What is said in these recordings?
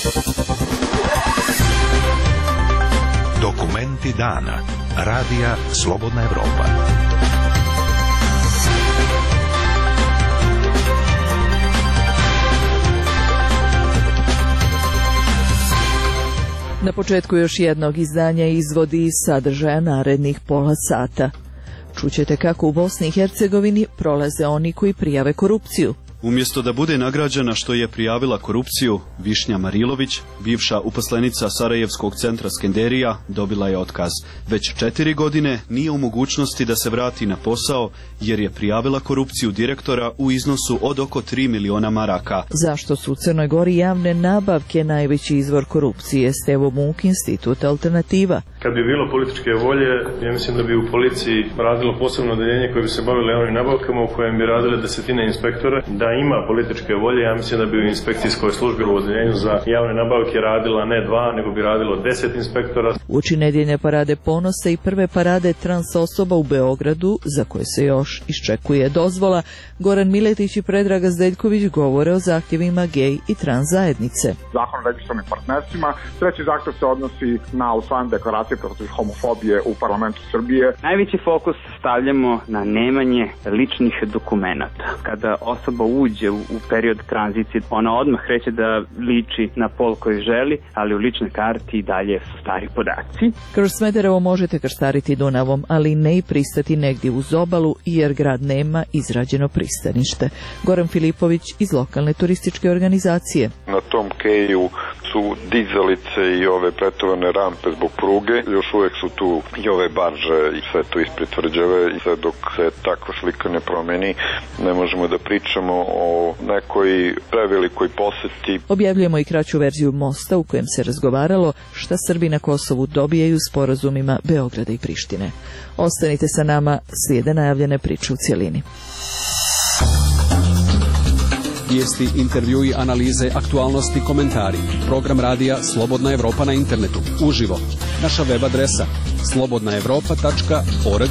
Dokumenti dana. Radija Slobodna Evropa. Na početku još jednog izdanja izvodi iz sadržaja narednih pola sata. Čućete kako u Bosni i Hercegovini prolaze oni koji prijave korupciju. Umjesto da bude nagrađena što je prijavila korupciju, Višnja Marilović, bivša uposlenica Sarajevskog centra Skenderija, dobila je otkaz. Već 4 godine nije u mogućnosti da se vrati na posao jer je prijavila korupciju direktora u iznosu od oko 3 miliona maraka. Zašto su u Crnoj Gori javne nabavke najveći izvor korupcije? Stevo Muk, Institut Alternativa. Kad bi bilo političke volje, ja mislim da bi u policiji radilo posebno odeljenje koje bi se bavilo javnim nabavkama u kojem bi radile desetine inspektora. Da ima političke volje, ja mislim da bi u inspekcijskoj službi u odeljenju za javne nabavke radila ne 2, nego bi radilo 10 inspektora. Uoči nedjeljne parade ponosa i prve parade trans osoba u Beogradu, za koje se još iščekuje dozvola, Goran Miletić i Predraga Zdeljković govore o zahtjevima gej i trans zajednice. Zakon o registrovanim partnerstvima. Treći zahtjev se odnosi na usvajanje deklaracije protiv homofobije u parlamentu Srbije. Najveći fokus stavljamo na nemanje ličnih dokumenata. Kada osoba uđe u period tranzicije, ona odmah kreće da liči na pol koji želi, ali u ličnoj karti i dalje su stari podaci. Kroz Smederevo možete krštariti Dunavom, ali ne i pristati negdje uz obalu, jer grad nema izrađeno pristanište. Goran Filipović iz lokalne turističke organizacije. Na tom keju su dizalice i ove pretovarne rampe zbog pruge, još uvijek su tu i ove barže i sve to ispred tvrđave i sve dok se takva slika ne promeni, ne možemo da pričamo o nekoj prevelikoj poseti. Objavljujemo i kraću verziju mosta u kojem se razgovaralo šta Srbi na Kosovu dobijaju sporazumima Beograda i Prištine. Ostanite sa nama, slijede najavljene priče u cjelini. Vijesti, intervjui, analize, aktualnosti, komentari. Program radija Slobodna Evropa na internetu. Uživo. Naša web adresa slobodnaevropa.org.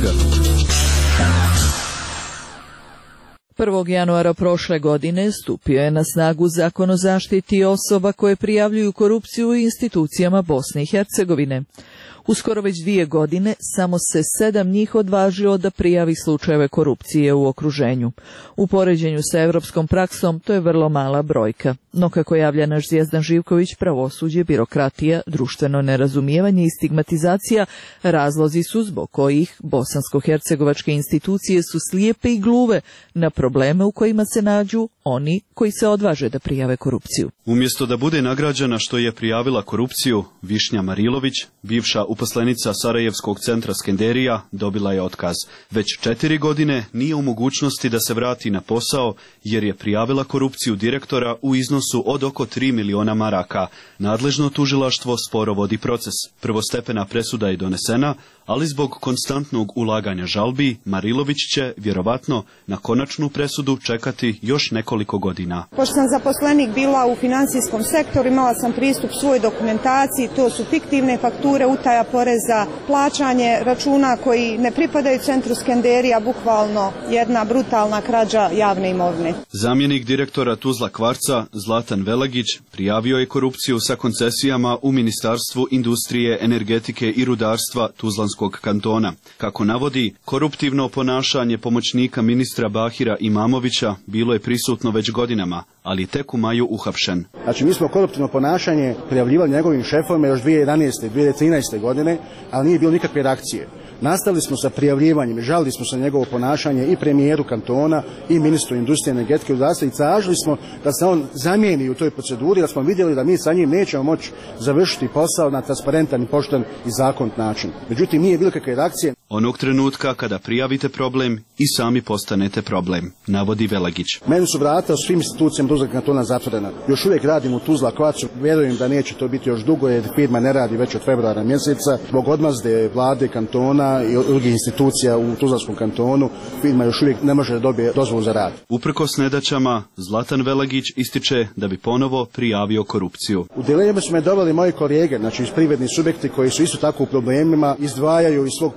1. januara prošle godine stupio je na snagu Zakon o zaštiti osoba koje prijavljuju korupciju u institucijama Bosne i Hercegovine. Uskoro već 2 godine samo se 7 njih odvažilo da prijavi slučajeve korupcije u okruženju. U poređenju sa europskom praksom to je vrlo mala brojka. No kako javlja naš Zvijezdan Živković, pravosuđe, birokratija, društveno nerazumijevanje i stigmatizacija razlozi su zbog kojih bosansko-hercegovačke institucije su slijepe i gluve na probleme u kojima se nađu oni koji se odvaže da prijave korupciju. Umjesto da bude nagrađena što je prijavila korupciju, Višnja Marilović, bivša uposlenica Sarajevskog centra Skenderija, dobila je otkaz. Već 4 godine nije u mogućnosti da se vrati na posao jer je prijavila korupciju direktora u iznosu od oko 3 miliona maraka. Nadležno tužilaštvo sporo vodi proces. Prvostepena presuda je donesena, ali zbog konstantnog ulaganja žalbi, Marilović će, vjerovatno, na konačnu presudu čekati još nekoliko godina. Pošto sam zaposlenik bila u financijskom sektoru, imala sam pristup svoj dokumentaciji, to su fiktivne fakture, utaja poreza, plaćanje računa koji ne pripadaju centru Skenderija, bukvalno jedna brutalna krađa javne imovine. Zamjenik direktora Tuzla Kvarca, Zlatan Velagić, prijavio je korupciju sa koncesijama u Ministarstvu industrije, energetike i rudarstva Tuzlanskog kantona. Kako navodi, koruptivno ponašanje pomoćnika ministra Bahira Imamovića bilo je prisutno već godinama, ali tek u maju uhapšen. Znači, mi smo koruptivno ponašanje prijavljivali njegovim šefovima još 2011. i 2013. godine, ali nije bilo nikakve reakcije. Nastavili smo sa prijavljivanjem, žalili smo se na njegovo ponašanje i premijeru kantona i ministru industrije, energetike i rudarstva i tražili smo da se on zamijeni u toj proceduri, da smo vidjeli da mi sa njim nećemo moći završiti posao na transparentan i pošten i zakonit način. Međutim, nije bilo kakve reakcije. Onog trenutka kada prijavite problem i sami postanete problem, navodi Velagić. Meni su vrata u svim institucijama Tuzla kantona zatvorena. Još uvijek radim u Tuzla Kvarcu. Vjerujem da neće to biti još dugo jer firma ne radi već od februara mjeseca. Zbog odmazde vlade kantona i drugih institucija u Tuzlanskom kantonu firma još uvijek ne može da dobije dozvolu za rad. Uprkos nedaćama, Zlatan Velagić ističe da bi ponovo prijavio korupciju. U dileme su me doveli moji kolege, znači iz privredni subjekti koji su isto tako u problemima, izdvajaju iz svog poslovanja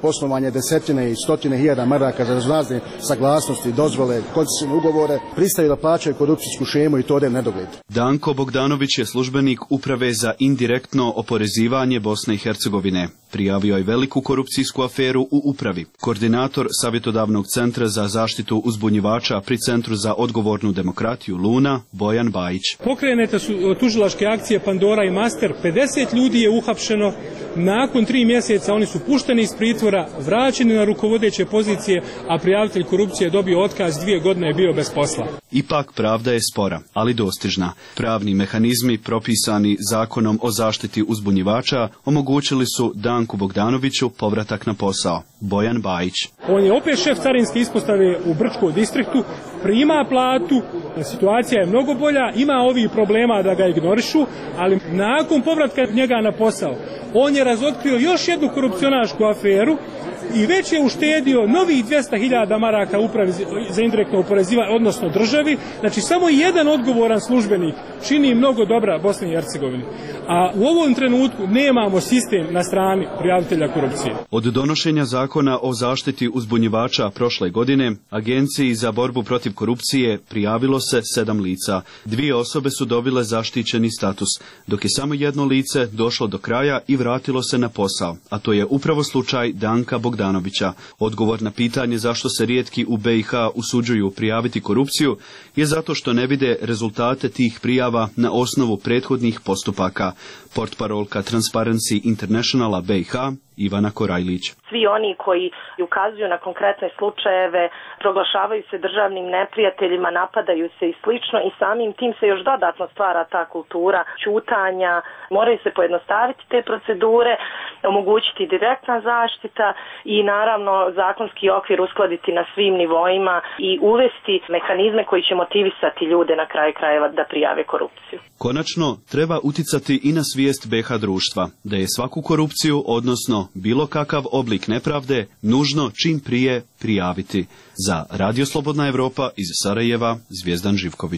plaćanje desetine i stotine hiljada maraka za razne saglasnosti, dozvole, koncesijske ugovore, pristaju da plaćaju korupcijsku šemu i to ode nedogled. Danko Bogdanović je službenik Uprave za indirektno oporezivanje Bosne i Hercegovine. Prijavio je veliku korupcijsku aferu u upravi. Koordinator Savjetodavnog centra za zaštitu uzbunjivača pri Centru za odgovornu demokratiju Luna, Bojan Bajić. Pokrenete su tužilačke akcije Pandora i Master, 50 ljudi je uhapšeno, nakon 3 mjeseca oni su pušteni iz pritvora, vraćeni na rukovodeće pozicije, a prijavitelj korupcije je dobio otkaz, 2 godine je bio bez posla. Ipak pravda je spora, ali dostižna. Pravni mehanizmi propisani Zakonom o zaštiti uzbunjivača omogućili su Danku Bogdanoviću povratak na posao. Bojan Bajić. On je opet šef carinske ispostave u Brčkom distriktu, prima platu, situacija je mnogo bolja, ima ovih problema da ga ignorišu, ali nakon povratka njega na posao, on je razotkrio još jednu korupcionašku aferu i već je uštedio novih 200.000 maraka upravi za indirektno oporezivanje, odnosno državi. Znači, samo jedan odgovoran službenik čini mnogo dobra Bosni i Hercegovini. A u ovom trenutku nemamo sistem na strani prijavitelja korupcije. Od donošenja zakona o zaštiti uzbunjivača prošle godine, Agenciji za borbu protiv korupcije prijavilo se 7 lica. 2 osobe su dobile zaštićeni status, dok je samo jedno lice došlo do kraja i vratilo se na posao, a to je upravo slučaj Danka Bogdanovića. Odgovor na pitanje zašto se rijetki u BiH usuđuju prijaviti korupciju je zato što ne vide rezultate tih prijava na osnovu prethodnih postupaka. Portparolka Transparency Internationala BiH Ivana Korajlić. Svi oni koji ukazuju na konkretne slučajeve, proglašavaju se državnim neprijateljima, napadaju se i slično i samim tim se još dodatno stvara ta kultura ćutanja. Moraju se pojednostaviti te procedure, omogućiti direktna zaštita i naravno zakonski okvir uskladiti na svim nivoima i uvesti mehanizme koji će motivisati ljude na kraju krajeva da prijave korupciju. Konačno, treba uticati i na svijest BiH društva, da je svaku korupciju, odnosno bilo kakav oblik nepravde, nužno čim prije prijaviti. Za Radio Slobodna Evropa iz Sarajeva, Zvijezdan Živković.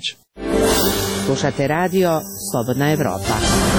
Slušate Radio Slobodna Evropa.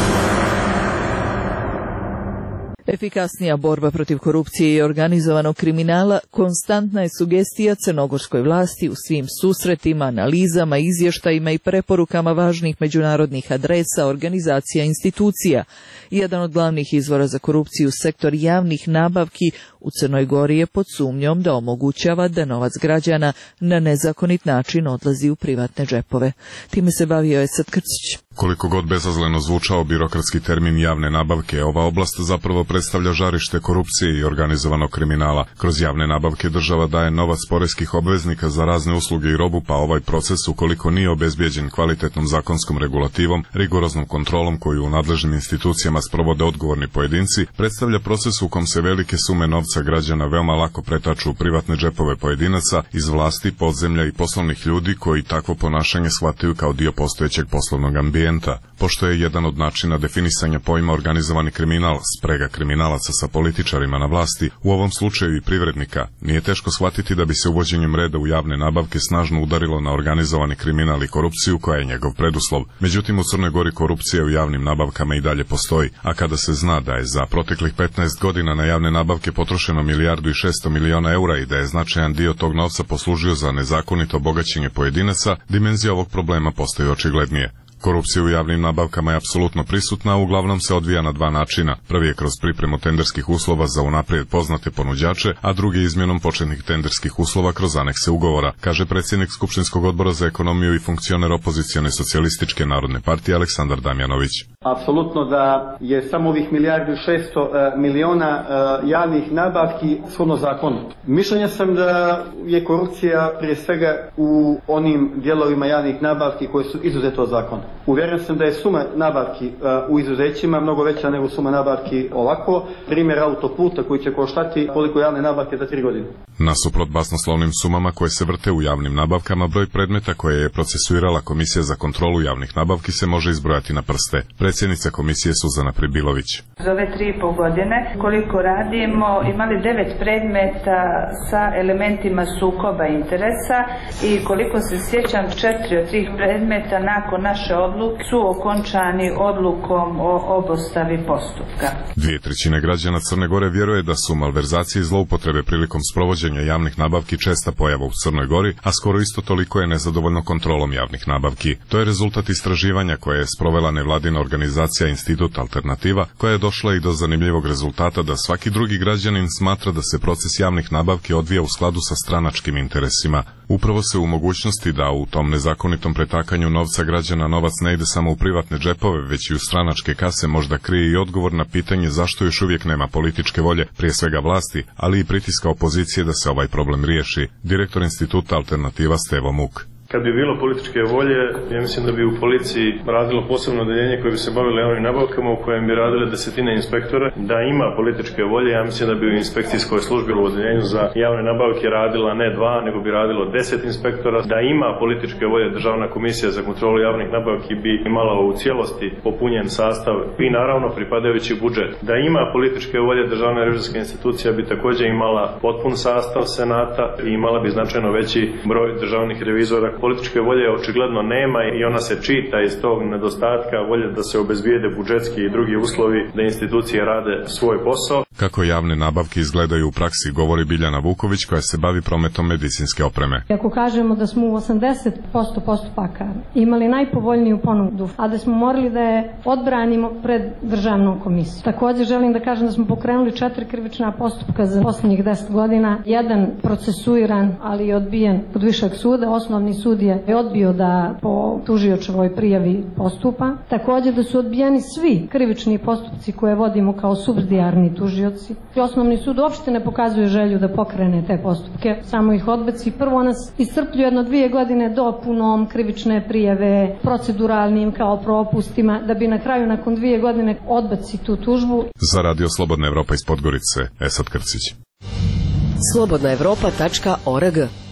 Efikasnija borba protiv korupcije i organizovanog kriminala konstantna je sugestija crnogorskoj vlasti u svim susretima, analizama, izvještajima i preporukama važnih međunarodnih adresa, organizacija i institucija. Jedan od glavnih izvora za korupciju, sektor javnih nabavki u Crnoj Gori, je pod sumnjom da omogućava da novac građana na nezakonit način odlazi u privatne džepove. Time se bavio Esad Krcić. Koliko god bezazleno zvučao birokratski termin javne nabavke, ova oblast zapravo predstavlja žarište korupcije i organizovanog kriminala. Kroz javne nabavke država daje novac poreskih obveznika za razne usluge i robu, pa ovaj proces, ukoliko nije obezbijeđen kvalitetnom zakonskom regulativom, rigoroznom kontrolom koju u nadležnim institucijama sprovode odgovorni pojedinci, predstavlja proces u kom se velike sume novca građana veoma lako pretaču u privatne džepove pojedinaca iz vlasti, podzemlja i poslovnih ljudi koji takvo ponašanje shvataju kao dio postojećeg poslovnog ambijenta. Pošto je jedan od načina definisanja pojma organizovani kriminal sprega kriminalaca sa političarima na vlasti, u ovom slučaju i privrednika, nije teško shvatiti da bi se uvođenjem reda u javne nabavke snažno udarilo na organizovani kriminal i korupciju koja je njegov preduslov. Međutim, u Crnoj Gori korupcija u javnim nabavkama i dalje postoji, a kada se zna da je za proteklih 15 godina na javne nabavke potrošeno 1.600.000.000 eura i da je značajan dio tog novca poslužio za nezakonito bogaćenje pojedinaca, dimenzija ovog problema postaje očiglednije. Korupcija u javnim nabavkama je apsolutno prisutna, a uglavnom se odvija na 2 načina. Prvi je kroz pripremu tenderskih uslova za unaprijed poznate ponuđače, a drugi izmjenom početnih tenderskih uslova kroz anekse ugovora, kaže predsjednik Skupštinskog odbora za ekonomiju i funkcioner opozicione socijalističke narodne partije Aleksandar Damjanović. Apsolutno da je samo ovih 1.600.000.000 javnih nabavki shodno zakonu. Mišljenja sam da je korupcija prije svega u onim dijelovima javnih nabavki koje su izuzete od zakona. Uvjeren sam da je suma nabavki u izuzećima mnogo veća nego suma nabavki ovako. Primjer autoputa koji će koštati koliko javne nabavke za 3 godine. Nasuprot basnoslovnim sumama koje se vrte u javnim nabavkama, broj predmeta koje je procesuirala Komisija za kontrolu javnih nabavki se može izbrojati na prste. predsjednica komisije Suzana Pribilović. Za ove 3,5 godine koliko radimo imali 9 predmeta sa elementima sukoba interesa i koliko se sjećam 4 od tih predmeta nakon naše odluke su okončani odlukom o obustavi postupka. 2/3 građana Crne Gore vjeruje da su malverzacije i zloupotrebe prilikom sprovođenja javnih nabavki česta pojava u Crnoj Gori, a skoro isto toliko je nezadovoljno kontrolom javnih nabavki. To je rezultat istraživanja koje je sprovela nevladina organizacija Institut Alternativa, koja je došla i do zanimljivog rezultata da svaki drugi građanin smatra da se proces javnih nabavki odvija u skladu sa stranačkim interesima. Upravo se u mogućnosti da u tom nezakonitom pretakanju novca građana novac ne ide samo u privatne džepove, već i u stranačke kase možda krije i odgovor na pitanje zašto još uvijek nema političke volje, prije svega vlasti, ali i pritiska opozicije da se ovaj problem riješi. Direktor Instituta Alternativa Stevo Muk. Kad bi bilo političke volje, ja mislim da bi u policiji radilo posebno odeljenje koje bi se bavilo javnim nabavkama u kojem bi radile desetine inspektora. Da ima političke volje, ja mislim da bi u inspekcijskoj službi u odeljenju za javne nabavke radila ne 2, nego bi radilo 10 inspektora. Da ima političke volje, Državna komisija za kontrolu javnih nabavki bi imala u cijelosti popunjen sastav i naravno pripadajući budžet. Da ima političke volje, Državna revizorska institucija bi također imala potpun sastav senata i imala bi značajno veći broj državnih revizora. Političke volje očigledno nema i ona se čita iz tog nedostatka volje da se obezbijede budžetski i drugi uslovi da institucije rade svoj posao. Kako javne nabavke izgledaju u praksi, govori Biljana Vuković koja se bavi prometom medicinske opreme. Ako kažemo da smo u 80% postupaka imali najpovoljniju ponudu, a da smo morali da je odbranimo pred državnom komisijom. Također želim da kažem da smo pokrenuli 4 krivična postupka za posljednjih 10 godina. Jedan procesuiran, ali je odbijen kod višeg suda. Osnovni sud je odbio da po tužiočevoj prijavi postupa. Također da su odbijeni svi krivični postupci koje vodimo kao supsidijarni tužioci. Osnovni sud uopšte ne pokazuje želju da pokrene te postupke, samo ih odbaci. Prvo nas iscrpljuje 2 godine dopunom krivične prijave, proceduralnim kao propustima, da bi na kraju nakon 2 godine odbaci tu tužbu. Za Radio Slobodna Evropa iz Podgorice, Esad Krcić. slobodnaevropa.org.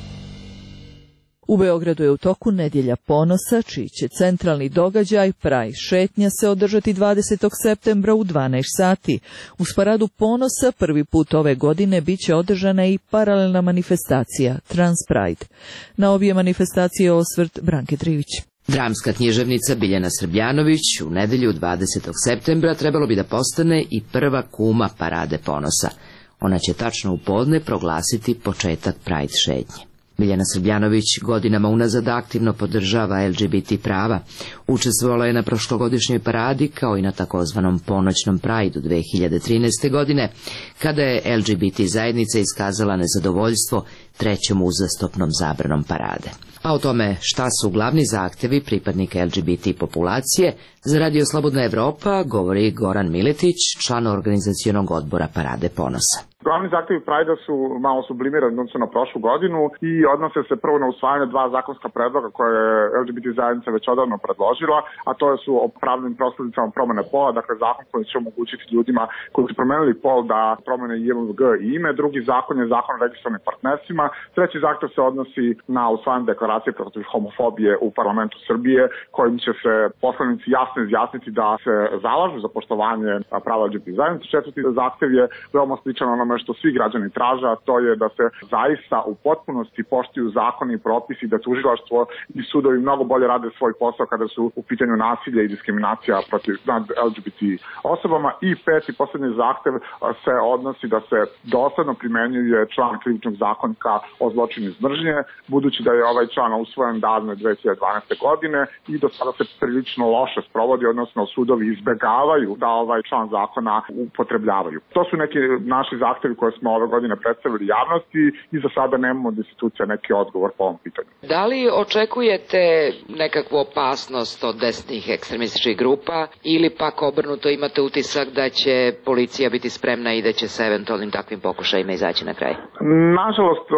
U Beogradu je u toku Nedjelja ponosa, čiji će centralni događaj Pride šetnja se održati 20. septembra u 12 sati. Uz paradu ponosa prvi put ove godine bit će održana i paralelna manifestacija Trans Pride. Na obje manifestacije osvrt Branke Trivić. Dramska književnica Biljana Srbljanović u nedjelju 20. septembra trebalo bi da postane i prva kuma Parade ponosa. Ona će tačno u podne proglasiti početak Pride šetnje. Biljana Srbljanović godinama unazad aktivno podržava LGBT prava. Učestvovala je na prošlogodišnjoj paradi kao i na takozvanom ponoćnom Prideu 2013. godine, kada je LGBT zajednica iskazala nezadovoljstvo trećom uzastopnom zabranom parade. A o tome šta su glavni zahtjevi pripadnika LGBT populacije, za Radio Slobodna Evropa govori Goran Miletić, član organizacionog odbora Parade ponosa. Glavni zahtjevi Prajda su malo sublimirani odnosno na prošlu godinu i odnose se prvo na usvajanje 2 zakonska predloga koje je LGBT zajednica već odavno predložila, a to su o pravnim prosledicama promene pola, dakle zakon koji će omogućiti ljudima koji su promenili pol da promene JMBG i ime. Drugi zakon je zakon o registrovanim partnerstvima. Treći zahtjev se odnosi na usvajanje deklaracije protiv homofobije u parlamentu Srbije, kojim će se poslanici jasno izjasniti da se zalažu za poštovanje prava LGBT zajednice. Četvrti zahtjev je veoma sličan onome što svi građani traže, a to je da se zaista u potpunosti poštuju zakoni i propisi, da tužilaštvo i sudovi mnogo bolje rade svoj posao kada su u pitanju nasilja i diskriminacija protiv LGBT osobama. I peti, posljednji zahtev se odnosi da se dosledno primenjuje član krivičnog zakonika o zločinu iz mržnje, budući da je ovaj član usvojen davno 2012. godine i do sada se prilično loše sprovodi, odnosno sudovi izbegavaju da ovaj član zakona upotrebljavaju. To su neki naši zahtevi koje smo ove godine predstavili javnosti i za sada nemamo od institucija neki odgovor po ovom pitanju. Da li očekujete nekakvu opasnost od desnih ekstremističkih grupa ili pak obrnuto imate utisak da će policija biti spremna i da će se eventualnim takvim pokušajima izaći na kraj? Nažalost,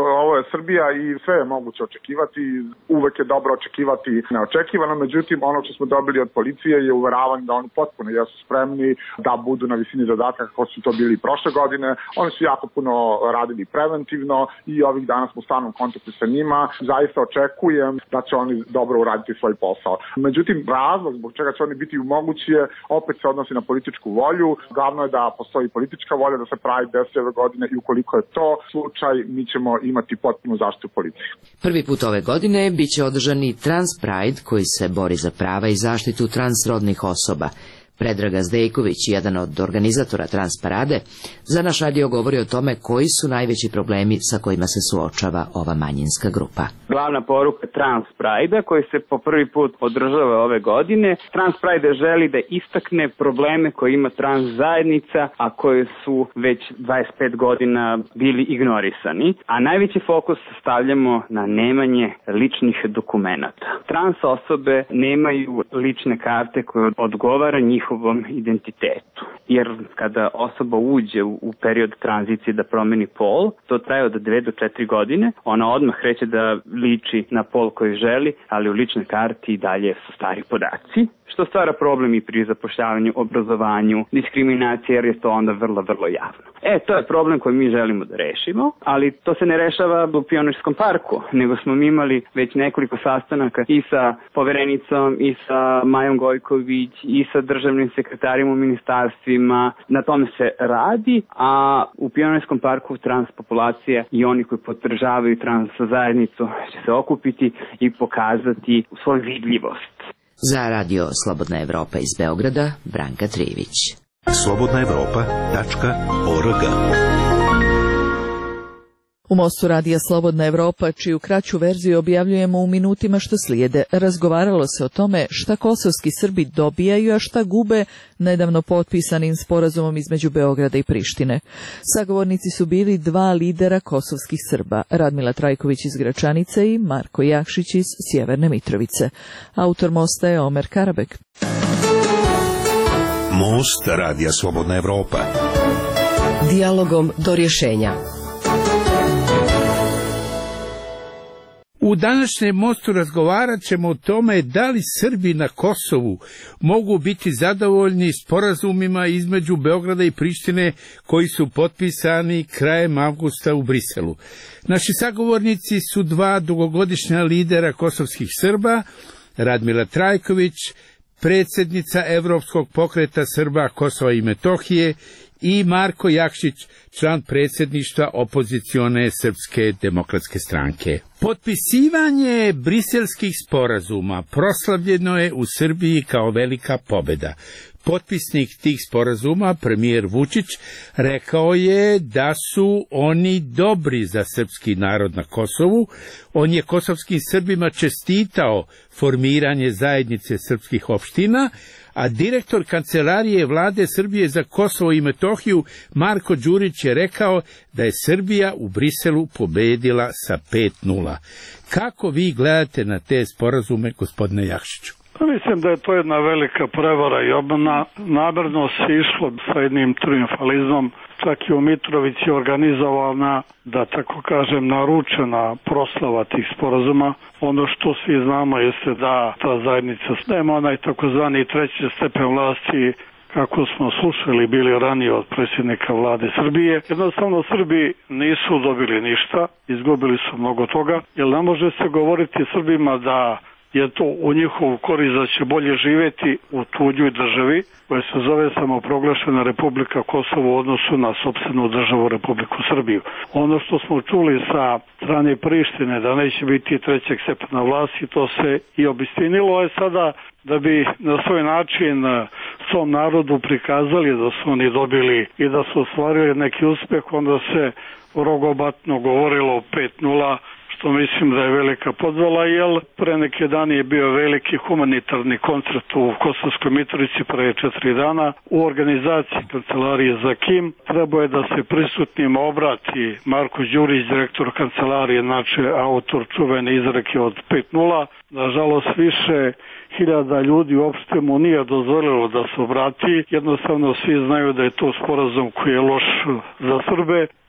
ovo je Srbija i sve je moguće očekivati, uvek je dobro očekivati neočekivano, međutim ono što smo dobili od policije je uveravanje da oni potpuno jesu spremni da budu na visini zadatka kako su to bili prošle godine. Oni su jako puno radili preventivno i ovih dana smo u stalnom kontaktu sa njima. Zaista očekujem da će oni dobro uraditi svoj posao. Međutim, razlog zbog čega će oni biti mogući je opet se odnosi na političku volju. Glavno je da postoji politička volja da se pravi 10 godine i ukoliko je to slučaj, mi ćemo imati potpunu zaštitu policije. Prvi put ove godine biće održan i Trans Pride koji se bori za prava i zaštitu transrodnih osoba. Predraga Zdejković, jedan od organizatora Trans Parade, za naš radio govori o tome koji su najveći problemi sa kojima se suočava ova manjinska grupa. Glavna poruka Trans Pride koji se po prvi put održava ove godine. Trans Pride želi da istakne probleme koje ima trans zajednica, a koje su već 25 godina bili ignorisani. A najveći fokus stavljamo na nemanje ličnih dokumenata. Trans osobe nemaju lične karte koje odgovara njihovom identitetu. Jer kada osoba uđe u period tranzicije da promeni pol, to traje od 2 do 4 godine. Ona odmah kreće da liči na pol koji želi, ali u ličnoj karti i dalje su stari podaci, što stvara problem i pri zapošljavanju, obrazovanju, diskriminaciji, jer je to onda vrlo, vrlo javno. To je problem koji mi želimo da rešimo, ali to se ne rešava u Pionirskom parku, nego smo mi imali već nekoliko sastanaka i sa poverenicom, i sa Majom Gojković, i sa državnim sekretarima u ministarstvima. Na tome se radi, a u Pionirskom parku transpopulacija i oni koji podržavaju trans zajednicu će se okupiti i pokazati svoju vidljivost. Za radio Slobodna Evropa iz Beograda, Branka Trivić. slobodnaevropa.org. U Mostu radija Slobodna Evropa, čiju kraću verziju objavljujemo u minutima što slijede, razgovaralo se o tome šta kosovski Srbi dobijaju, a šta gube nedavno potpisanim sporazumom između Beograda i Prištine. Sagovornici su bili dva lidera kosovskih Srba, Radmila Trajković iz Gračanice i Marko Jakšić iz Sjeverne Mitrovice. Autor Mosta je Omer Karabek. Most radija Slobodna Evropa. Dijalogom do rješenja. U današnjem Mostu razgovarat ćemo o tome da li Srbi na Kosovu mogu biti zadovoljni sporazumima između Beograda i Prištine koji su potpisani krajem avgusta u Briselu. Naši sagovornici su dva dugogodišnja lidera kosovskih Srba, Radmila Trajković, predsjednica Evropskog pokreta Srba Kosova i Metohije, i Marko Jakšić, član predsjedništva opozicione Srpske demokratske stranke. Potpisivanje briselskih sporazuma proslavljeno je u Srbiji kao velika pobjeda. Potpisnik tih sporazuma, premijer Vučić, rekao je da su oni dobri za srpski narod na Kosovu. On je kosovskim Srbima čestitao formiranje zajednice srpskih opština, a direktor Kancelarije Vlade Srbije za Kosovo i Metohiju Marko Đurić je rekao da je Srbija u Briselu pobedila sa 5:0. Kako vi gledate na te sporazume, gospodine Jakšiću? Mislim da je to jedna velika prevara i obmana. Namerno se išlo sa jednim triumfalizmom, čak i u Mitrovici je organizovana, da tako kažem, naručena proslava tih sporazuma. Ono što svi znamo jeste da ta zajednica nema onaj takozvani treći stepen vlasti, kako smo slušali bili ranije od predsjednika vlade Srbije. Jednostavno Srbi nisu dobili ništa, izgubili su mnogo toga, jer ne može se govoriti Srbima da je to u njihovu korist da će bolje živjeti u tuđoj državi koja se zove samoproglašena Republika Kosovo u odnosu na sopstvenu državu Republiku Srbiju. Ono što smo čuli sa strane Prištine da neće biti trećeg stepena vlasti, to se i obistinilo je sada da bi na svoj način svom narodu prikazali da su oni dobili i da su ostvarili neki uspjeh, onda se rogobatno govorilo o 5:0, što mislim da je velika podvala, jer pre neke dani je bio veliki humanitarni koncert u Kosovskoj Mitrovici pre 4 dana u organizaciji Kancelarije za Kim. Trebao je da se prisutnima obrati Marko Đurić, direktor Kancelarije, znači autor čuvene izreke od 5:0. Nažalost, više hiljada ljudi uopšte mu nije dozvolilo da se obrati. Jednostavno svi znaju da je to sporazum koji je loš za Srbe.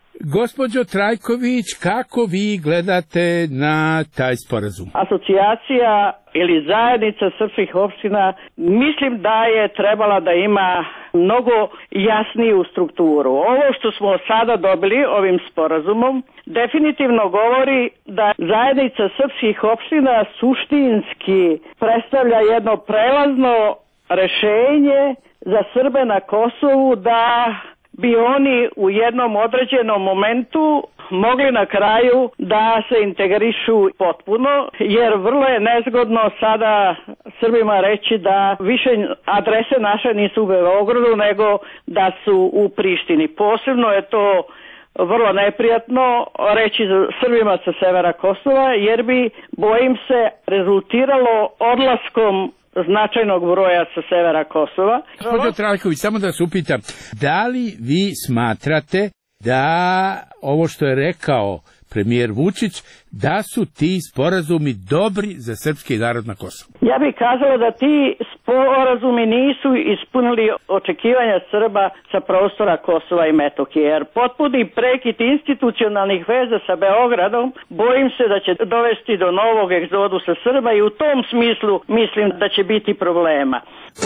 Gospođo Trajković, kako vi gledate na taj sporazum? Asocijacija ili zajednica srpskih opština mislim da je trebala da ima mnogo jasniju strukturu. Ovo što smo sada dobili ovim sporazumom definitivno govori da zajednica srpskih opština suštinski predstavlja jedno prelazno rešenje za Srbe na Kosovu, da bi oni u jednom određenom momentu mogli na kraju da se integrišu potpuno, jer vrlo je nezgodno sada Srbima reći da više adrese naše nisu u Beogradu nego da su u Prištini. Posebno je to vrlo neprijatno reći Srbima sa severa Kosova, jer bi, bojim se, rezultiralo odlaskom značajnog broja sa severa Kosova. Gospođo Trajković, samo da se upitam, da li vi smatrate da ovo što je rekao premijer Vučić, da su ti sporazumi dobri za srpski narod na Kosovu? Ja bih kazala da ti sporazumi nisu ispunili očekivanja Srba sa prostora Kosova i Metohije, jer potpuni prekid institucionalnih veza sa Beogradom bojim se da će dovesti do novog egzodusa Srba i u tom smislu mislim da će biti problema.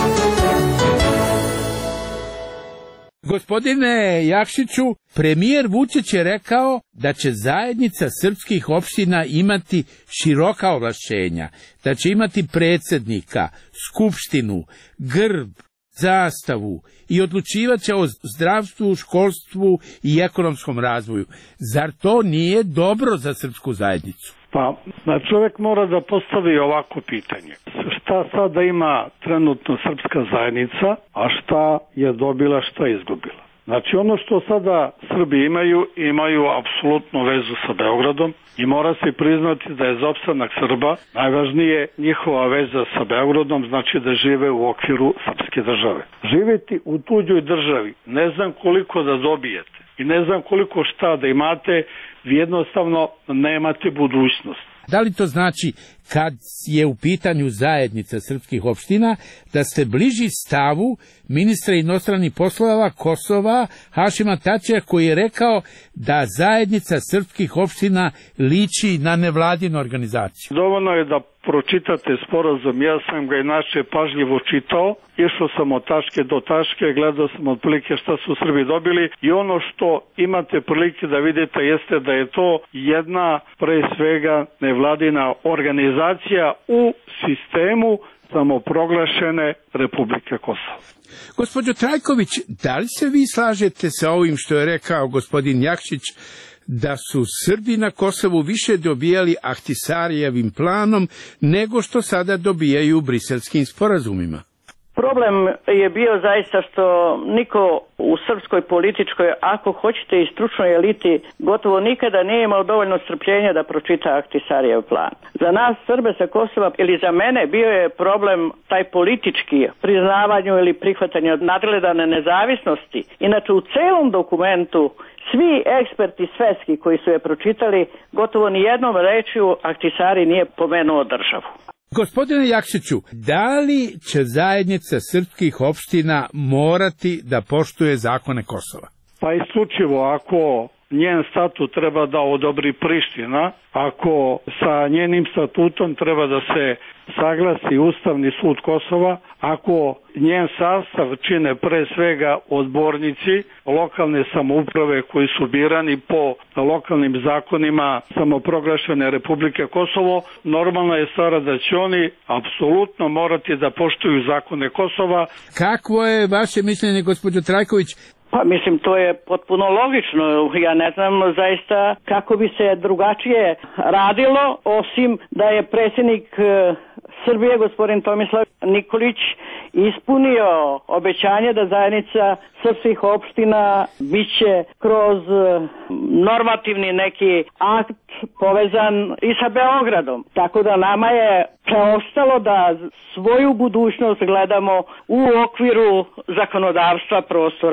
Gospodine Jakšiću, premijer Vučić je rekao da će zajednica srpskih opština imati široka ovlašćenja, da će imati predsjednika, skupštinu, grb, zastavu i odlučivat će o zdravstvu, školstvu i ekonomskom razvoju. Zar to nije dobro za srpsku zajednicu? Pa, čovjek mora da postavi ovako pitanje. Šta sada ima trenutno srpska zajednica, a šta je dobila, šta je izgubila? Znači, ono što sada Srbi imaju apsolutnu vezu sa Beogradom i mora se priznati da je za opstanak Srba najvažnije njihova veza sa Beogradom, znači da žive u okviru srpske države. Živjeti u tuđoj državi, ne znam koliko da dobijete i ne znam koliko šta da imate, vi jednostavno nemate budućnost. Da li to znači, kad je u pitanju zajednica srpskih opština, da ste bliži stavu ministra inostranih poslova Kosova Hašima Tačija, koji je rekao da zajednica srpskih opština liči na nevladinu organizaciju? Dovoljno je da pročitate sporazum, ja sam ga inače pažljivo čitao, išao sam od tačke do tačke, gledao sam otprilike šta su Srbi dobili i ono što imate prilike da vidite jeste da je to jedna pre svega nevladina organizacija u sistemu samoproglašene Republike Kosovo. Gospođo Trajković, da li se vi slažete sa ovim što je rekao gospodin Jakšić, da su Srbi na Kosovu više dobijali Ahtisarijevim planom nego što sada dobijaju briselskim sporazumima? Problem je bio zaista što niko u srpskoj političkoj, ako hoćete i stručnoj eliti, gotovo nikada nije imao dovoljno strpljenja da pročita Ahtisarijev plan. Za nas Srbe sa Kosova ili za mene bio je problem taj politički, priznavanju ili prihvatanju nadgledane nezavisnosti. Inače u celom dokumentu svi eksperti svetski koji su je pročitali, gotovo ni jednom rečju Ahtisari nije pomenuo državu. Gospodine Jakšiću, da li će zajednica srpskih opština morati da poštuje zakone Kosova? Pa isključivo ako njen statut treba da odobri Priština, ako sa njenim statutom treba da se saglasi Ustavni sud Kosova, ako njen sastav čine pre svega odbornici lokalne samouprave koji su birani po lokalnim zakonima samoproglašene Republike Kosovo, normalna je stvar da će oni apsolutno morati da poštuju zakone Kosova. Kakvo je vaše mišljenje, gospođo Trajković? Pa mislim, to je potpuno logično. Ja ne znam zaista kako bi se drugačije radilo, osim da je predsjednik Srbije, gospodin Tomislav Nikolić, ispunio obećanje da zajednica srpskih opština biće kroz normativni neki akt povezan i sa Beogradom. Tako da nama je preostalo da svoju budućnost gledamo u okviru zakonodavstva prostora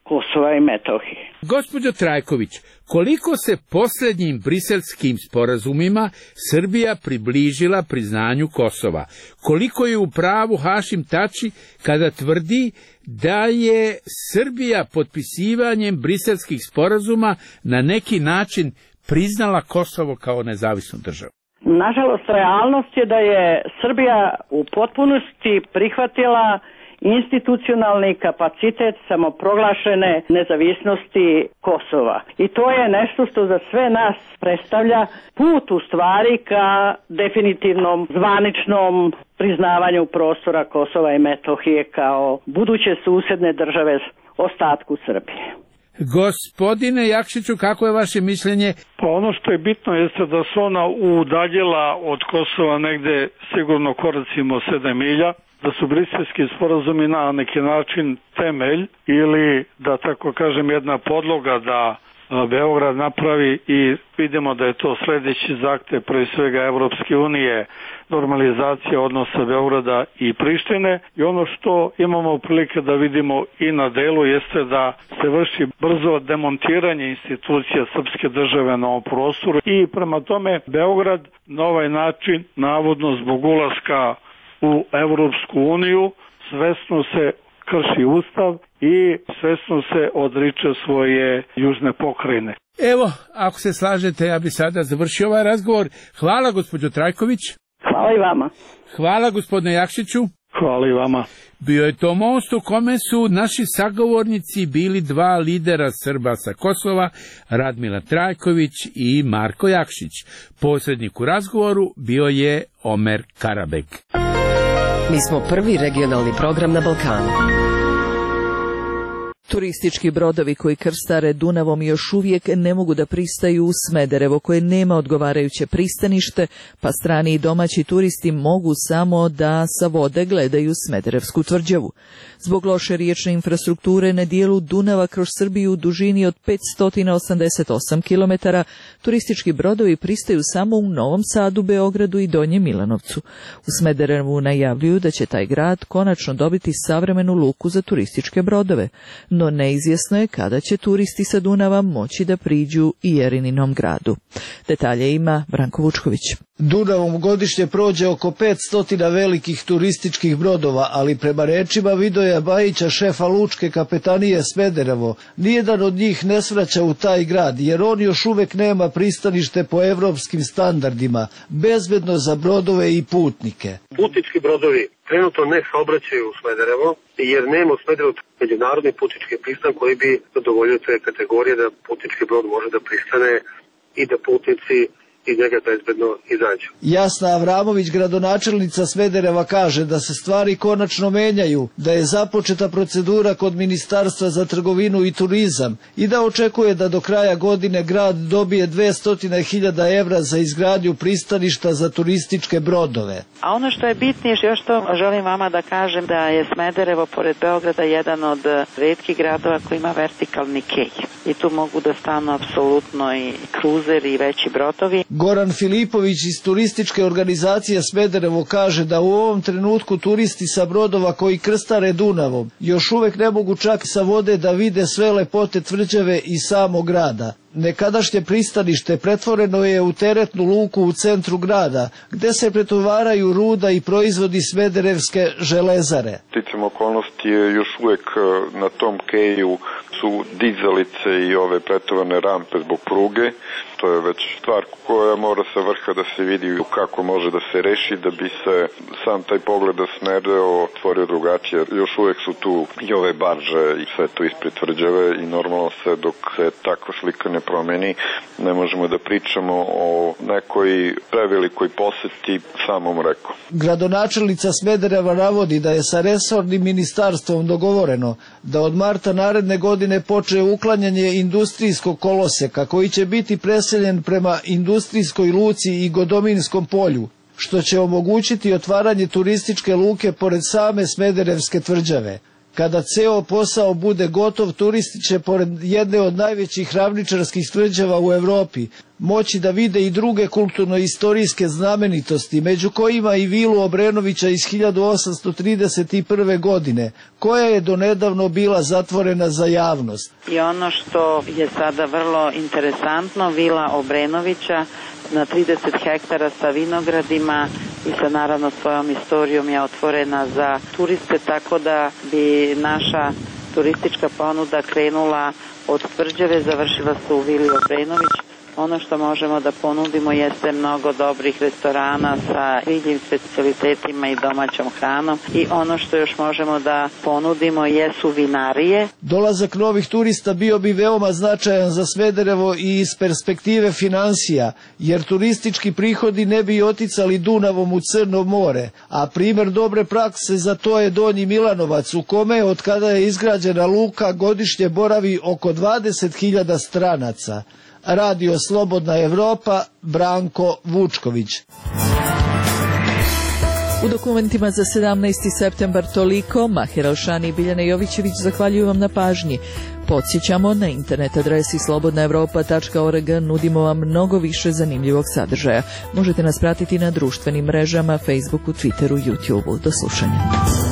Kosova i Metohije. Gospođo Trajković, koliko se posljednjim briselskim sporazumima Srbija približila priznanju Kosova? Koliko je u pravu Hašim Tači kada tvrdi da je Srbija potpisivanjem briselskih sporazuma na neki način priznala Kosovo kao nezavisnu državu? Nažalost, realnost je da je Srbija u potpunosti prihvatila institucionalni kapacitet samoproglašene nezavisnosti Kosova. I to je nešto što za sve nas predstavlja put u stvari ka definitivnom zvaničnom priznavanju prostora Kosova i Metohije kao buduće susedne države ostatku Srbije. Gospodine Jakšiću, kako je vaše mišljenje? Pa ono što je bitno jeste da se ona udaljila od Kosova negde sigurno koracimo 7 milja, da su briselski sporazumi na neki način temelj ili da tako kažem jedna podloga da Beograd napravi i vidimo da je to sljedeći zahtev pre svega Evropske unije, normalizacija odnosa Beograda i Prištine i ono što imamo prilike da vidimo i na delu jeste da se vrši brzo demontiranje institucija srpske države na ovom prostoru i prema tome Beograd na ovaj način navodno zbog ulaska u Evropsku uniju svesno se krši ustav i svesno se odriče svoje južne pokrajine. Evo, ako se slažete, ja bi sada završio ovaj razgovor. Hvala, gospođo Trajković. Hvala i vama. Hvala, gospodine Jakšiću. Hvala i vama. Bio je to most u kome su naši sagovornici bili dva lidera Srba sa Kosova, Radmila Trajković i Marko Jakšić. Posrednik u razgovoru bio je Omer Karabek. Mi smo prvi regionalni program na Balkanu. Turistički brodovi koji krstare Dunavom još uvijek ne mogu da pristaju u Smederevo koje nema odgovarajuće pristanište, pa strani i domaći turisti mogu samo da sa vode gledaju Smederevsku tvrđavu. Zbog loše riječne infrastrukture na dijelu Dunava kroz Srbiju u dužini od 588 km, turistički brodovi pristaju samo u Novom Sadu, Beogradu i Donjem Milanovcu. U Smederevu najavljuju da će taj grad konačno dobiti savremenu luku za turističke brodove, no neizvjesno je kada će turisti sa Dunava moći da priđu i Jerininom gradu. Detalje ima Branko Vučković. Dunavom godišnje prođe oko 500 velikih turističkih brodova, ali prema rečima Vidoja Bajića, šefa lučke kapetanije Smederevo, nijedan od njih ne svraća u taj grad, jer on još uvek nema pristanište po evropskim standardima, bezbedno za brodove i putnike. Putnički brodovi trenutno ne saobraćaju u Smederevo, jer nema u Smederevu međunarodni putnički pristan koji bi zadovoljio te kategorije da putnički brod može da pristane i da putnici iz njega bezbedno izađu. Jasna Avramović, gradonačelnica Smedereva, kaže da se stvari konačno menjaju, da je započeta procedura kod Ministarstva za trgovinu i turizam i da očekuje da do kraja godine grad dobije 200.000 evra za izgradnju pristaništa za turističke brodove. A ono što je bitnije, još to želim vama da kažem, da je Smederevo pored Beograda jedan od retkih gradova koji ima vertikalni kej. I tu mogu da stanu apsolutno i kruzeri i veći brodovi. Goran Filipović iz turističke organizacije Smederevo kaže da u ovom trenutku turisti sa brodova koji krstare Dunavom još uvek ne mogu čak sa vode da vide sve lepote tvrđave i samog grada. Nekadašnje pristanište pretvoreno je u teretnu luku u centru grada, gde se pretovaraju ruda i proizvodi Smederevske železare. Sticam okolnosti je još uvek na tom keju su dizalice i ove pretovarne rampe zbog pruge. To je već stvar koja mora sa vrha da se vidi kako može da se reši da bi se sam taj pogled da Smederevo otvorio drugačije. Još uvek su tu i ove barže i sve to ispred tvrđave i normalno se dok se takva slika ne promeni ne možemo da pričamo o nekoj prevelikoj poseti samom reku. Gradonačelnica Smedereva navodi da je sa resornim ministarstvom dogovoreno da od marta naredne godine počne uklanjanje industrijskog koloseka koji će biti preseljen prema industrijskoj luci i Godominskom polju, što će omogućiti otvaranje turističke luke pored same Smederevske tvrđave. Kada ceo posao bude gotov, turisti će pored jedne od najvećih ravničarskih tvrđava u Evropi moći da vide i druge kulturno-istorijske znamenitosti, među kojima i vilu Obrenovića iz 1831. godine, koja je donedavno bila zatvorena za javnost. I ono što je sada vrlo interesantno, vila Obrenovića na 30 hektara sa vinogradima i sa naravno svojom istorijom je otvorena za turiste, tako da bi naša turistička ponuda krenula od tvrđave, završila se u vili Obrenović. Ono što možemo da ponudimo jeste mnogo dobrih restorana sa vidljivim specijalitetima i domaćom hranom i ono što još možemo da ponudimo jesu vinarije. Dolazak novih turista bio bi veoma značajan za Smederevo i iz perspektive finansija, jer turistički prihodi ne bi oticali Dunavom u Crno more, a primer dobre prakse za to je Donji Milanovac, u kome od kada je izgrađena luka godišnje boravi oko 20.000 stranaca. Radio Slobodna Evropa, Branko Vučković. U dokumentima za 17. septembar toliko. Mahir Alšani i Biljana Jovićević zahvaljuju vam na pažnji. Podsjećamo, na internet adresi slobodnaevropa.org nudimo vam mnogo više zanimljivog sadržaja. Možete nas pratiti na društvenim mrežama, Facebooku, Twitteru, YouTubeu. Do slušanja.